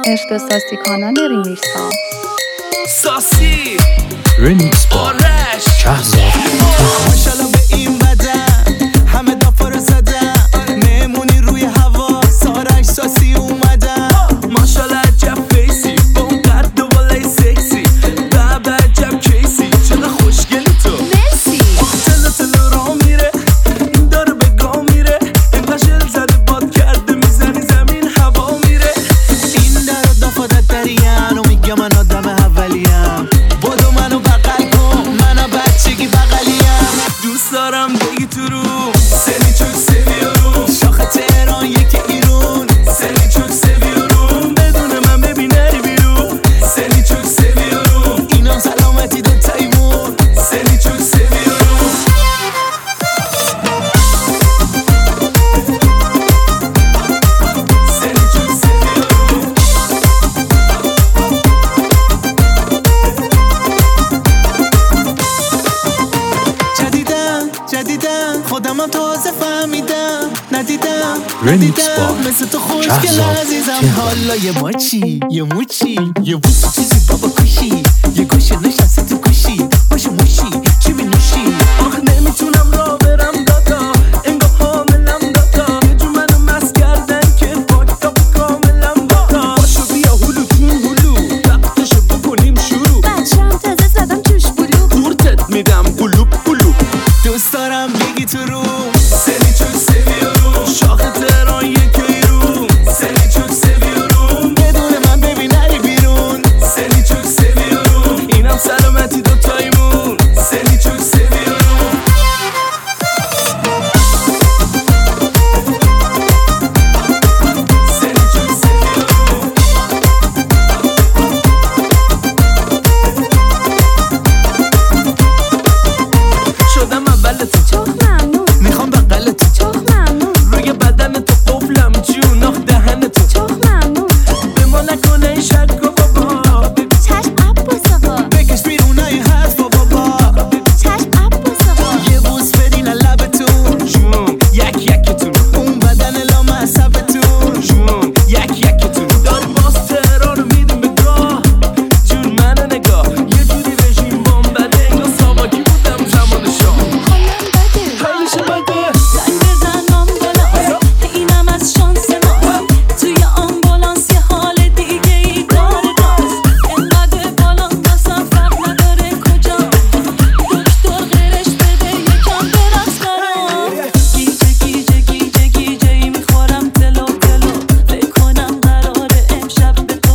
عشق ساسی کانال ریمیکس ها. ساسی ریمیکس با آرش شهرزاد. ماشالله به این بدن همه دافا رو زدن، مهمونی روی هوا سارش ساسی اومدن. ماشالله عجب فیسی با اون قد و بالای سکسی، بابا عجب کیسی چقدر خوشگلی تو. مرسی. تلو تلو را میره این داره به گاه میره، اینقدر شل زده باد کرده میزنی زمین هوا میره. این در دافادت دریم و میگه من آدم اولیم، بادو منو بغل کن منو بچگی بغلیم. دوست دارم بگی تو رو سنی چوک سویارو، شاخ تهران یکی ایرون سنی چوک سویارو، بدون من ببین نری بیرون سنی چوک سویارو، اینم سلامتی دو تایمون سنی چوک سویارو. سنی چوک سویارو جدیدم خودمم تازه فهمیدم، ندیدم ریمیکس با مثل تو خوشگل شهرزاد. عزیزم. حالا یه ماچی یه موچی یه بوسو چیزی بابا کشی، یه گوشه نشسته تو کشی باشه موشی چی می نوشی. آخه نمیتونم را برم دادا انگار حاملم دادا، یه جو منو مست کردن که باکتا کاملم دادا. باشو بیا هلو کون هلو وقتشو بکنیم شروع، بچه‌ام تازه زدم توش بلو. قورتت میدم قلوب قلوب. دوست دارم بگی تو رو سنی چوک سویارو، شاخ تهران یک ایرون سنی چوک سویارو، بدون من ببین نری بیرون سنی چوک سویارو، اینم سلامتی دو تایمون سنی چوک سویارو. سنی چوک سویارو شدم اول تو چخ ممنون. میخوام بغل تو چخ ممنون. روی بدن تو قفلم جون آخ دهن تو. چخ ممنون. به ما نکنه این شک و بابا، چشم عباس آقا. بکش بیرون این حرف و بابا، چشم عباس آقا. یه بوس بدین لبتون جون یک یکتون، اون بدن لام عصبتون جون یک یکتون. داری باز تهران رو میدیم به گاه جون منو نگاه، یه جوری رژیم بام بده انگار ساواکی بودم زمان شاه. حالم بده. خیلیش بده زنگ بزن آمبولانس، اینم از شانس ما. توی آمبولانس یه حال دیگه ای داره داست، انقدر بالان دستم فرق نداره کجا، دکتر غیرش بده یکم برقص برام. گیجه گیجه گیجه گیجه ای میخورم تلو تلو، فکر کنم قراره امشب به تو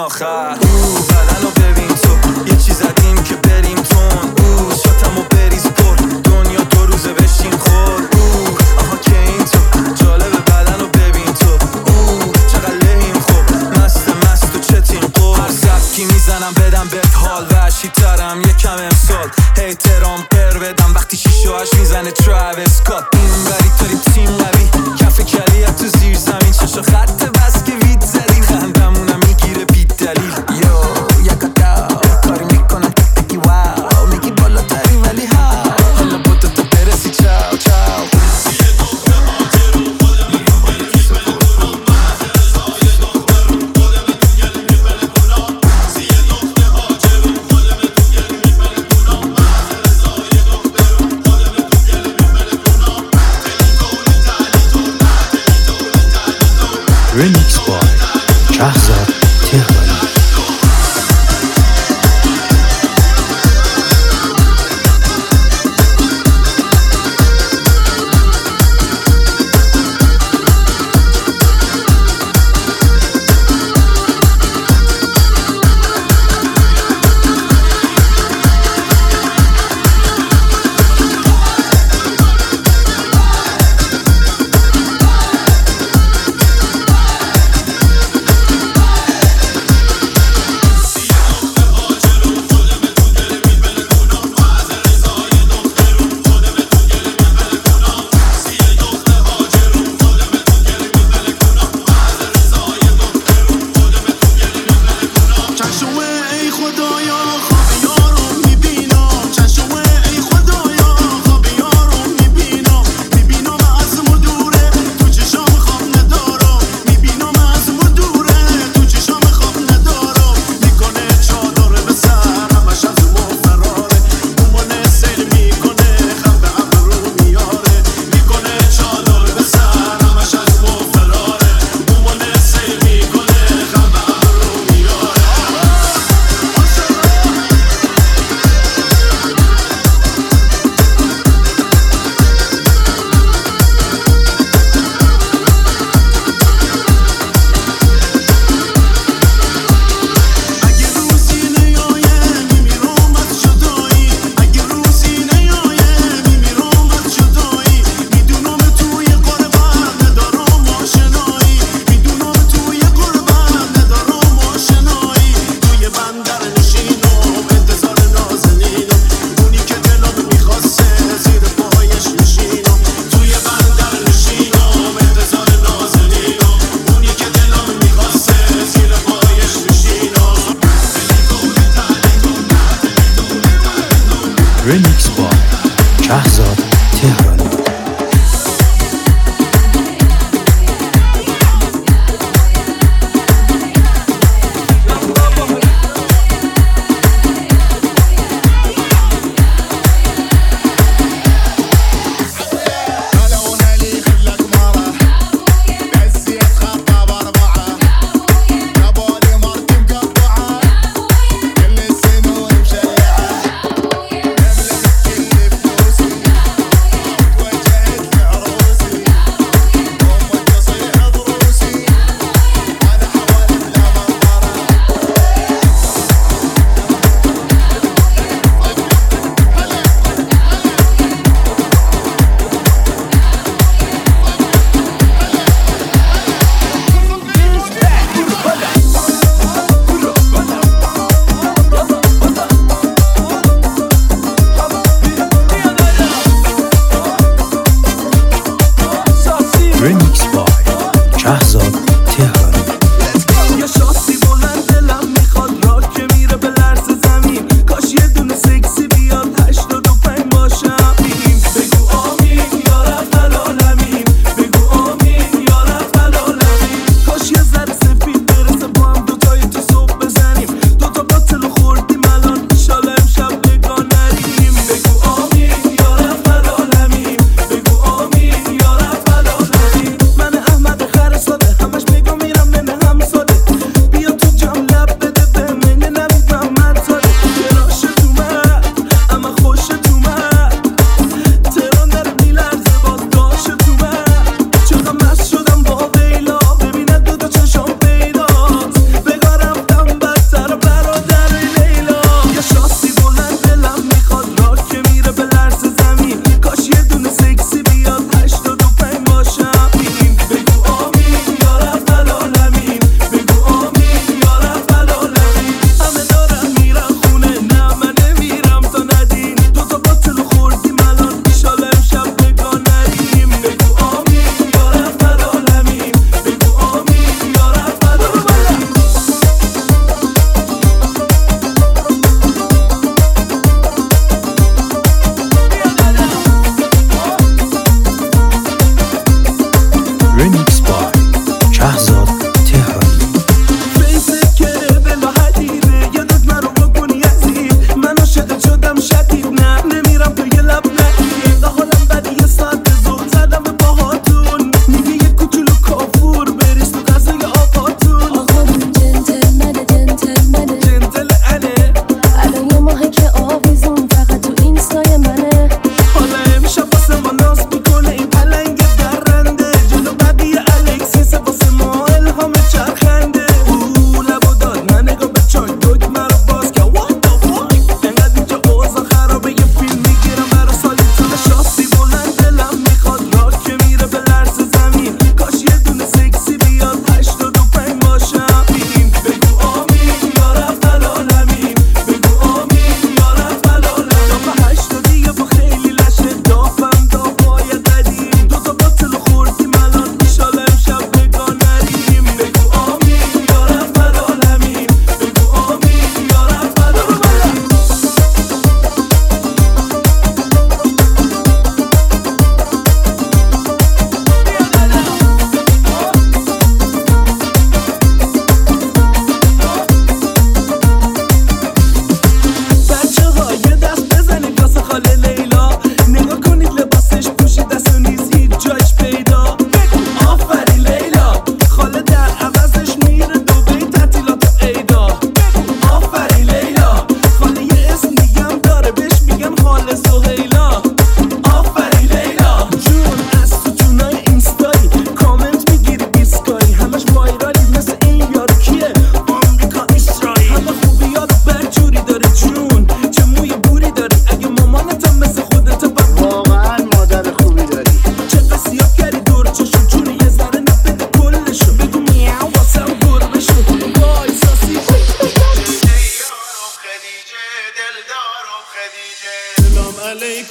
آخر بدن رو ببین تو یه چیز زدیم که بریم تون شاتم و بریز پر دنیا 2 روزه بشین خور آها که این تو جالب بدن رو ببین تو چقدر لحیم خوب مست و چتین قول هر سبکی میزنم بدم بهت حال وحشی ترم یکم امسال احترام پر بدم وقتی 6 و 8 میزنه تراویس اسکات این بری تاریم تیم قوی کف کلیت تو زیر زمین چشا خط بس که وید زدیم خندمونم میگیره بی دلیل یا یکتا کاری میکنم تکی واو میگی بالاتری ولی ها حالا بوده تو برسی چاو چاو Remix by Shahzad Tehrani. Remix by Shahzad Tehrani. Remix by Shahzad Tehrani. یه شاسی بلند دلم میخواد راه که میره به لرز زمین کاش یه دونه سکسی بیاد 85 باشم بگو آمین یا رب العالمین بگو آمین یا رب العالمین کاش یه ذره سفید برسه با هم دوتایی تو صبح بزنیم دوتا باطل و خوردیم الان انشالله امشب بگاه نریم بگو آمین یا رب العالمین بگو آمین یا رب العالمین من احمد خر ساده همش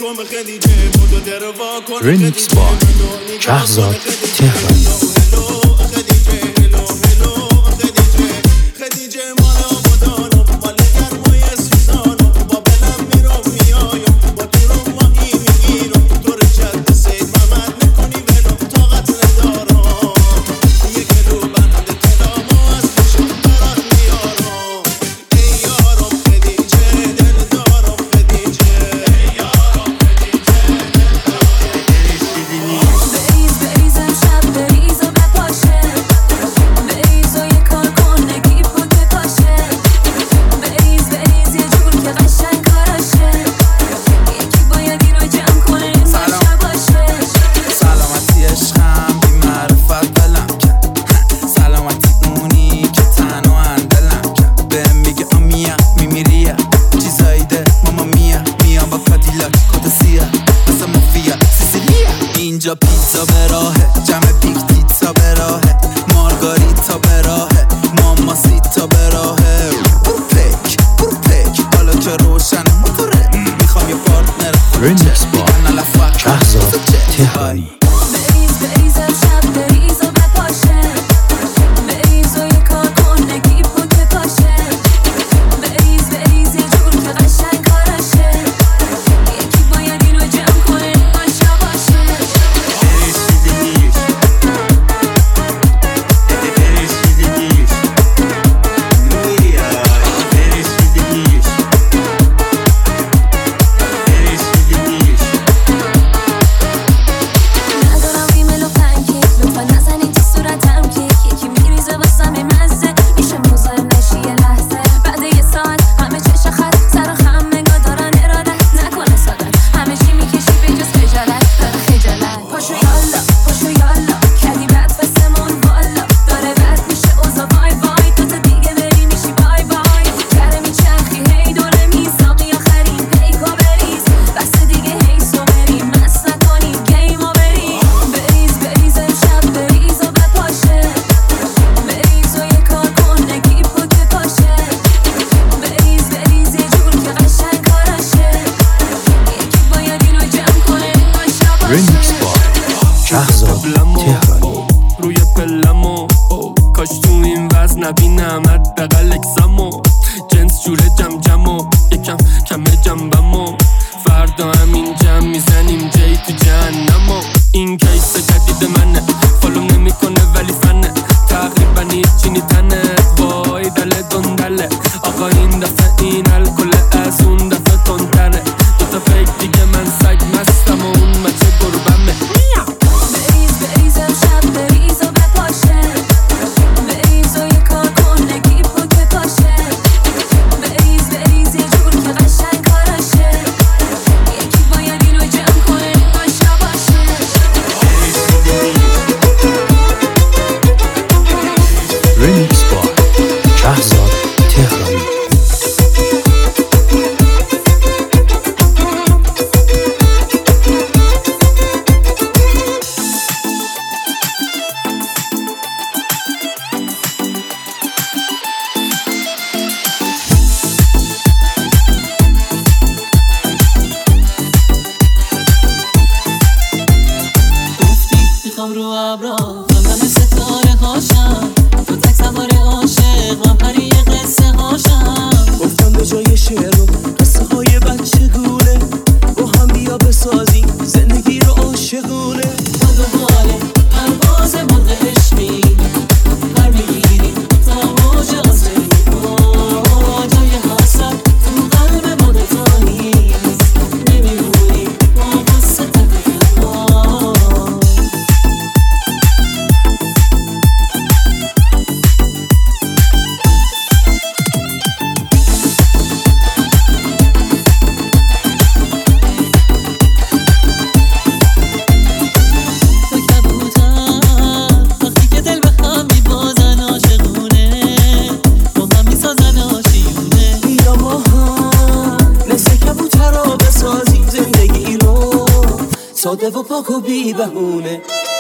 رمیکس با شهرزاد تهرانی. اینجا پیتزا به راهه، جمع بیگ پیتزا به راهه، مارگاریتا به راهه، ماماسیتا به راهه. برو پک حالا که روشن موتوره، میخوام یه پارتنر رمیکس با شهرزاد تهرانی. رمیکس با شهرزاد تهرانی. روی پلمو کاش تو این وزن نبینم حداقل اکسمو، جنس جوره جم جمو یکم کمه جنبمو، فردا همین جم میزنیم جی تو جهنمو. این کیس جدید منه، فالو نمیکنه ولی فنه، تقریبا هیچی نیتنه، وای دله دندله آقا این دفعه این الکل از اون دفعه تندره، دوتا پیک دیگه من سگ مستم و اون مچه گربمه. رمیکس با شهرزاد تهرانی. میخوام رو ابرا همه ستاره هاشم، تو تک سوار عاشق من پری قصه هاشم. گفتم به جای شعر و قصه های بچگونه با هم بیا بسازیم زندگی رو عاشقونه. باد و باله پرواز مرغ عشقی پر میگیریم تا موج آسمانی، جای حسرت تو قلب ما دوتا نیست، نمیمونیم با قصه تنها. ساده و پاک و بی بهونه.